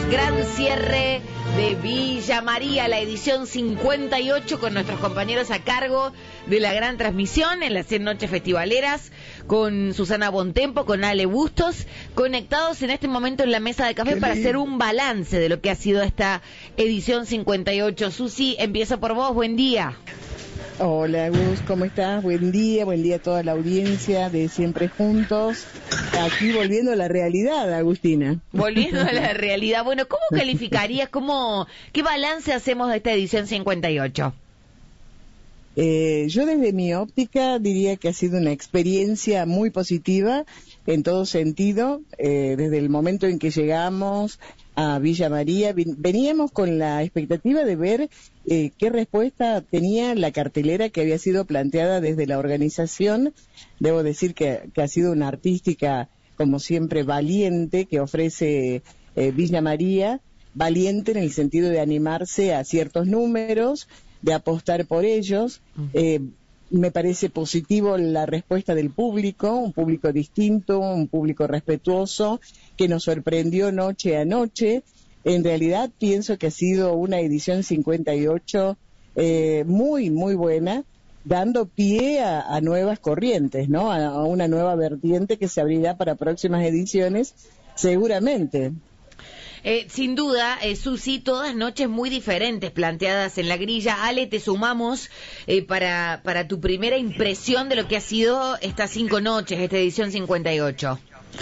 Gran cierre de Villa María, la edición 58, con nuestros compañeros a cargo de la gran transmisión en las 100 noches festivaleras, con Susana Bontempo, con Ale Bustos, conectados en este momento en la mesa de café para hacer un balance de lo que ha sido esta edición 58. Susi, empiezo por vos, buen día. Hola Gus, ¿cómo estás? Buen día a toda la audiencia de Siempre Juntos. Aquí volviendo a la realidad, Agustina. Volviendo a la realidad. Bueno, ¿cómo calificarías, qué balance hacemos de esta edición 58? Yo desde mi óptica diría que ha sido una experiencia muy positiva en todo sentido, desde el momento en que llegamos a Villa María. Veníamos con la expectativa de ver qué respuesta tenía la cartelera que había sido planteada desde la organización. Debo decir que ha sido una artística, como siempre, valiente, que ofrece Villa María, valiente en el sentido de animarse a ciertos números, de apostar por ellos. Me parece positivo la respuesta del público, un público distinto, un público respetuoso, que nos sorprendió noche a noche. En realidad pienso que ha sido una edición 58 muy, muy buena, dando pie a nuevas corrientes, ¿no? A una nueva vertiente que se abrirá para próximas ediciones, seguramente. Sin duda, Susi, todas noches muy diferentes planteadas en la grilla. Ale, te sumamos para tu primera impresión de lo que ha sido estas 5 noches, esta edición 58.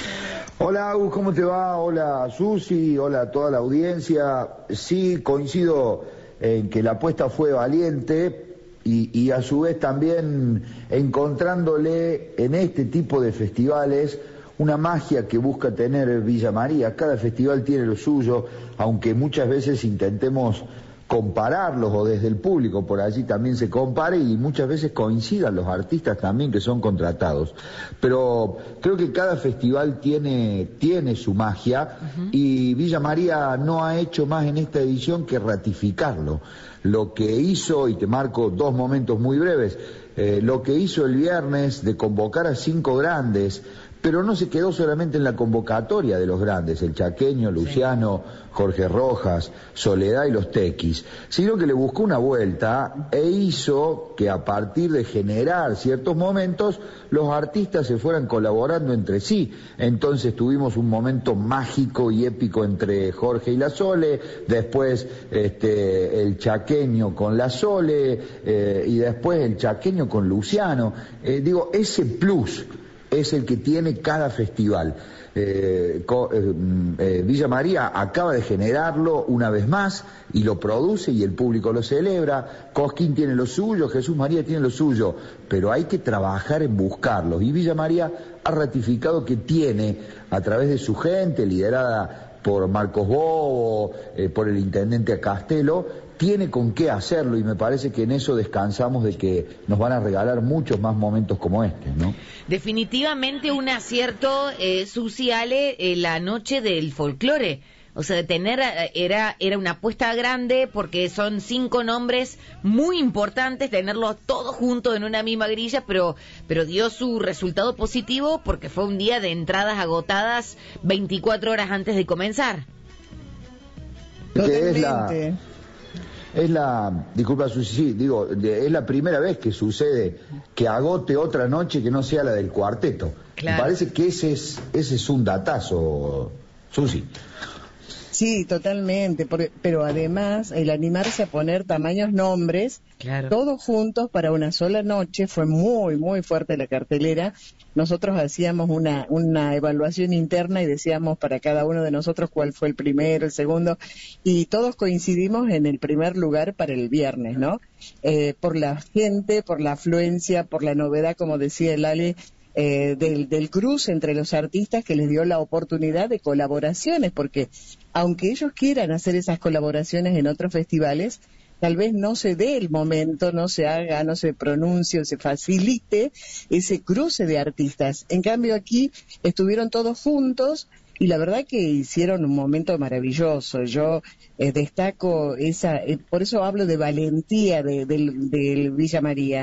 Hola, Agus, ¿cómo te va? Hola, Susi, hola a toda la audiencia. Sí, coincido en que la apuesta fue valiente y a su vez también encontrándole en este tipo de festivales una magia que busca tener Villa María. Cada festival tiene lo suyo, aunque muchas veces intentemos compararlos, o desde el público por allí también se compare, y muchas veces coincidan los artistas también que son contratados. Pero creo que cada festival tiene su magia, y Villa María no ha hecho más en esta edición que ratificarlo. Lo que hizo, y te marco 2 momentos muy breves, lo que hizo el viernes de convocar a 5 grandes, pero no se quedó solamente en la convocatoria de los grandes, el Chaqueño, Luciano, Jorge Rojas, Soledad y los Tequis, sino que le buscó una vuelta e hizo que a partir de generar ciertos momentos, los artistas se fueran colaborando entre sí. Entonces tuvimos un momento mágico y épico entre Jorge y la Sole, después el Chaqueño con la Sole, y después el Chaqueño con Luciano. Ese plus es el que tiene cada festival. Villa María acaba de generarlo una vez más y lo produce y el público lo celebra. Cosquín tiene lo suyo, Jesús María tiene lo suyo, pero hay que trabajar en buscarlos, y Villa María ha ratificado que tiene, a través de su gente liderada por Marcos Bobo, por el intendente Castelo, tiene con qué hacerlo, y me parece que en eso descansamos de que nos van a regalar muchos más momentos como este, ¿no? Definitivamente un acierto, Susi, Ale, la noche del folclore. O sea, de tener, era una apuesta grande, porque son 5 nombres muy importantes, tenerlos todos juntos en una misma grilla, pero dio su resultado positivo, porque fue un día de entradas agotadas 24 horas antes de comenzar. Totalmente. Disculpa, Susi, es la primera vez que sucede que agote otra noche que no sea la del cuarteto. Claro. Me parece que ese es un datazo, Susi. Sí, totalmente, pero además el animarse a poner tamaños nombres, claro, todos juntos para una sola noche, fue muy, muy fuerte la cartelera. Nosotros hacíamos una evaluación interna y decíamos para cada uno de nosotros cuál fue el primero, el segundo, y todos coincidimos en el primer lugar para el viernes, ¿no? Por la gente, por la afluencia, por la novedad, como decía el Ale, del cruce entre los artistas, que les dio la oportunidad de colaboraciones, porque aunque ellos quieran hacer esas colaboraciones en otros festivales, tal vez no se dé el momento, no se haga, no se pronuncie o se facilite ese cruce de artistas. En cambio aquí estuvieron todos juntos y la verdad que hicieron un momento maravilloso. Yo destaco por eso hablo de valentía del Villa María.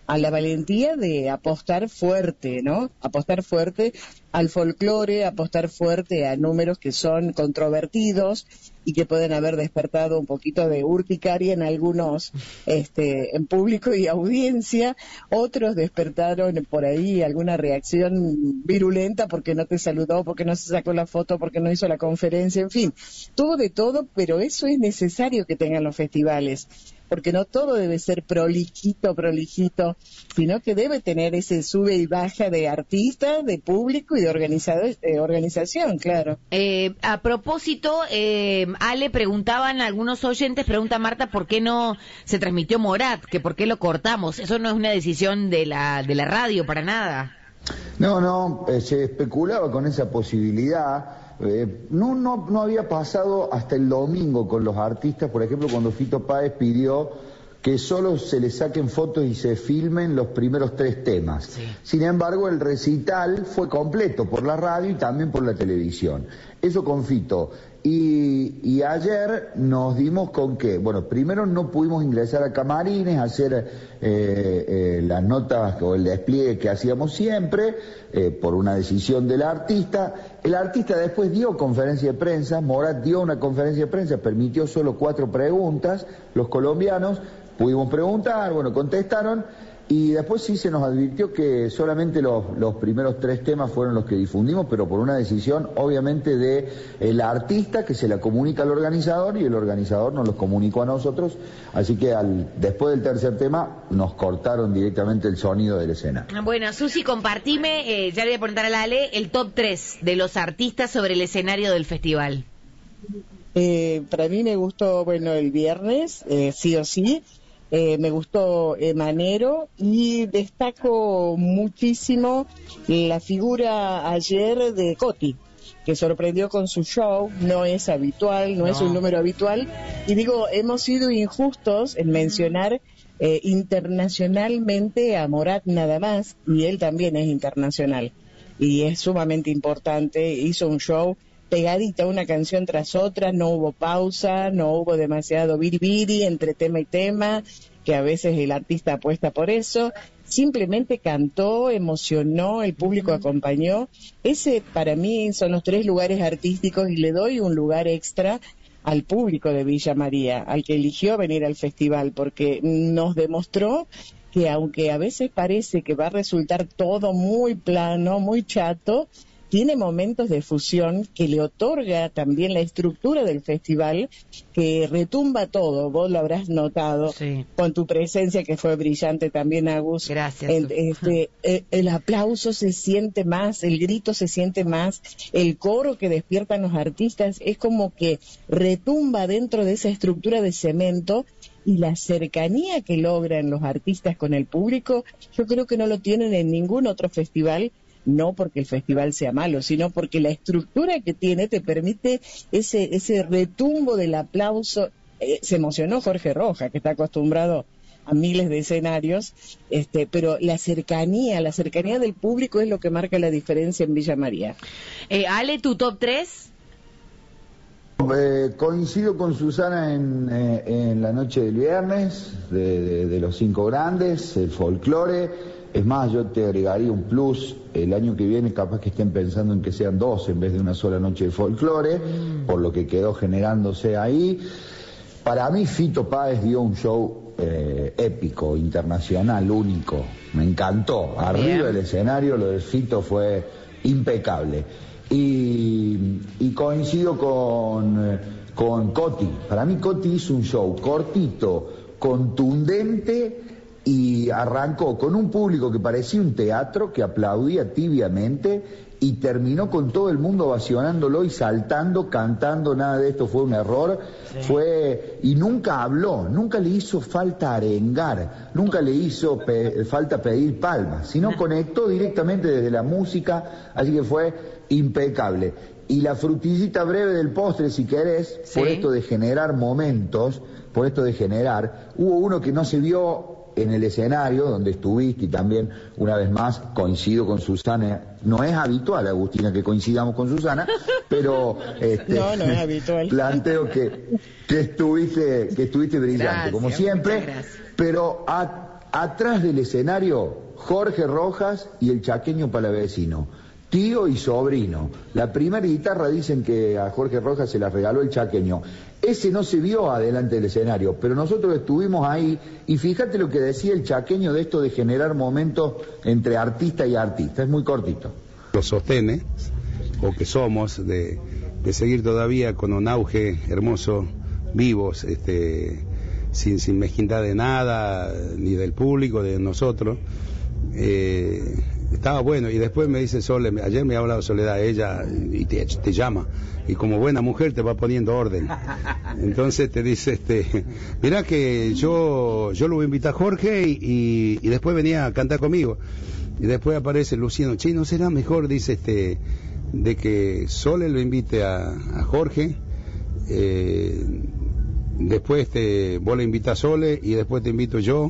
a la valentía de apostar fuerte, ¿no? Apostar fuerte al folclore, apostar fuerte a números que son controvertidos y que pueden haber despertado un poquito de urticaria en algunos, en público y audiencia. Otros despertaron por ahí alguna reacción virulenta porque no te saludó, porque no se sacó la foto, porque no hizo la conferencia, en fin, tuvo de todo, pero eso es necesario que tengan los festivales, porque no todo debe ser prolijito, sino que debe tener ese sube y baja de artistas, de público y de organización, claro. A propósito, Ale, preguntaban algunos oyentes, pregunta Marta, ¿por qué no se transmitió Morat? Que por qué lo cortamos. Eso no es una decisión de la radio para nada. No, se especulaba con esa posibilidad. No había pasado hasta el domingo con los artistas, por ejemplo, cuando Fito Páez pidió que solo se le saquen fotos y se filmen los primeros 3 temas. Sí. Sin embargo, el recital fue completo por la radio y también por la televisión. Eso con Fito. Y ayer nos dimos con que, bueno, primero no pudimos ingresar a camarines, hacer las notas o el despliegue que hacíamos siempre, por una decisión del artista. El artista después dio conferencia de prensa, Morat dio una conferencia de prensa, permitió solo 4 preguntas, los colombianos pudimos preguntar, bueno, contestaron. Y después sí se nos advirtió que solamente los primeros 3 temas fueron los que difundimos, pero por una decisión obviamente de el artista que se la comunica al organizador y el organizador nos los comunicó a nosotros, así que después del tercer tema nos cortaron directamente el sonido de la escena. Bueno, Susi, compartime, ya le voy a preguntar a la Ale, el top 3 de los artistas sobre el escenario del festival. Para mí me gustó, bueno, el viernes, sí o sí. Me gustó Manero y destaco muchísimo la figura ayer de Coti, que sorprendió con su show. No es habitual, no es un número habitual, y digo, hemos sido injustos en mencionar internacionalmente a Morat nada más, y él también es internacional y es sumamente importante. Hizo un show pegadita una canción tras otra, no hubo pausa, no hubo demasiado biribiri entre tema y tema, que a veces el artista apuesta por eso. Simplemente cantó, emocionó, el público acompañó. Ese para mí son los 3 lugares artísticos, y le doy un lugar extra al público de Villa María, al que eligió venir al festival, porque nos demostró que aunque a veces parece que va a resultar todo muy plano, muy chato, tiene momentos de fusión que le otorga también la estructura del festival, que retumba todo. Vos lo habrás notado, sí, con tu presencia, que fue brillante también, Agus. Gracias. El aplauso se siente más, el grito se siente más, el coro que despiertan los artistas es como que retumba dentro de esa estructura de cemento, y la cercanía que logran los artistas con el público, yo creo que no lo tienen en ningún otro festival. No porque el festival sea malo, sino porque la estructura que tiene te permite ese retumbo del aplauso. Se emocionó Jorge Rojas, que está acostumbrado a miles de escenarios, pero la cercanía del público es lo que marca la diferencia en Villa María. Ale, ¿tu top 3? Coincido con Susana en la noche del viernes, de los 5 grandes, el folclore. Es más, yo te agregaría un plus. El año que viene capaz que estén pensando en que sean 2 en vez de una sola noche de folclore, por lo que quedó generándose ahí. Para mí Fito Páez dio un show épico, internacional, único. Me encantó. Arriba del escenario lo de Fito fue impecable. Y coincido con Coti. Para mí Coti hizo un show cortito, contundente, y arrancó con un público que parecía un teatro, que aplaudía tibiamente, y terminó con todo el mundo ovacionándolo y saltando, cantando. Nada de esto fue un error. Sí. Y nunca habló, nunca le hizo falta arengar, nunca le hizo falta pedir palmas, sino conectó directamente desde la música, así que fue impecable. Y la frutillita breve del postre, si querés, sí, por esto de generar momentos, hubo uno que no se vio en el escenario donde estuviste, y también una vez más coincido con Susana. No es habitual, Agustina, que coincidamos con Susana, pero no es habitual. Planteo que estuviste brillante, gracias, como siempre, pero atrás del escenario, Jorge Rojas y el Chaqueño Palavecino, tío y sobrino. La primera guitarra dicen que a Jorge Rojas se la regaló el Chaqueño. Ese no se vio adelante del escenario, pero nosotros estuvimos ahí y fíjate lo que decía el Chaqueño de esto de generar momentos entre artista y artista. Es muy cortito. Los sostenes, o que somos, de seguir todavía con un auge hermoso, vivos, sin mezquindad de nada, ni del público, de nosotros. Estaba bueno, y después me dice Sole, ayer me ha hablado Soledad, ella, y te llama, y como buena mujer te va poniendo orden. Entonces te dice, mirá que yo lo voy a invitar a Jorge y después venía a cantar conmigo. Y después aparece Luciano, che, ¿no será mejor, dice, de que Sole lo invite a Jorge, después vos le invitas a Sole y después te invito yo?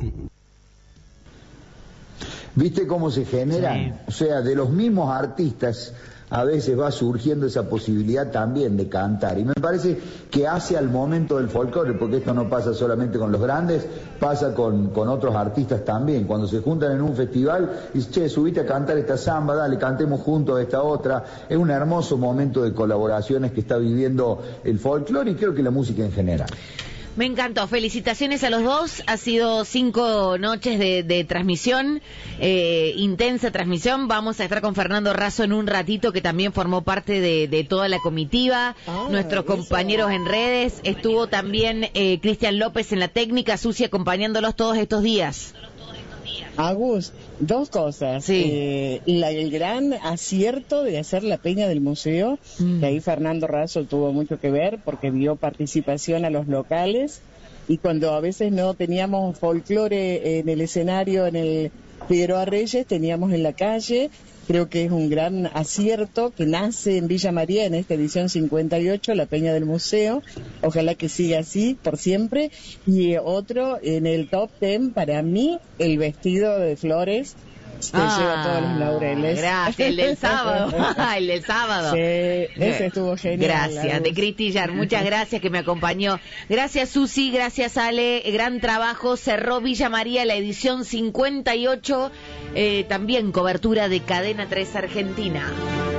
¿Viste cómo se generan? Sí. O sea, de los mismos artistas a veces va surgiendo esa posibilidad también de cantar. Y me parece que hace al momento del folclore, porque esto no pasa solamente con los grandes, pasa con otros artistas también. Cuando se juntan en un festival, y che, subite a cantar esta samba, dale, cantemos juntos esta otra. Es un hermoso momento de colaboraciones que está viviendo el folclore y creo que la música en general. Me encantó, felicitaciones a los dos, ha sido 5 noches de transmisión, intensa transmisión. Vamos a estar con Fernando Razo en un ratito, que también formó parte de toda la comitiva, nuestros compañeros en redes, estuvo también Cristian López en la técnica, Susi acompañándolos todos estos días. Agus, dos cosas. Sí. El gran acierto de hacer la peña del museo, que ahí Fernando Razo tuvo mucho que ver porque dio participación a los locales, y cuando a veces no teníamos folclore en el escenario, en el Figueroa Reyes, teníamos en la calle. Creo que es un gran acierto que nace en Villa María en esta edición 58, la Peña del Museo. Ojalá que siga así por siempre. Y otro, en el top 10, para mí, el vestido de flores que lleva todos los laureles. Gracias, el del sábado. El del sábado. Sí, ese estuvo genial. Gracias, de Cristi Yar, muchas gracias que me acompañó. Gracias Susi, gracias Ale, gran trabajo. Cerró Villa María la edición 58, también cobertura de Cadena 3 Argentina.